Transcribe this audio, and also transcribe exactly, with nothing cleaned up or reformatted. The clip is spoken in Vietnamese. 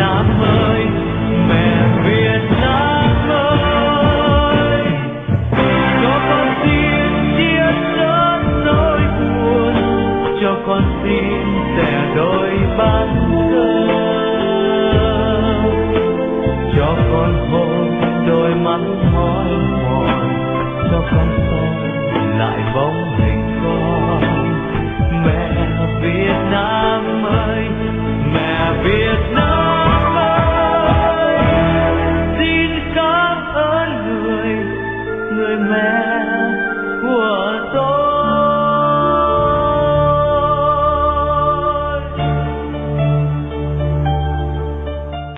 Nam ơi, mẹ Việt Nam ơi, cho con xin chia sớt nỗi buồn, cho con xin sẻ đôi bát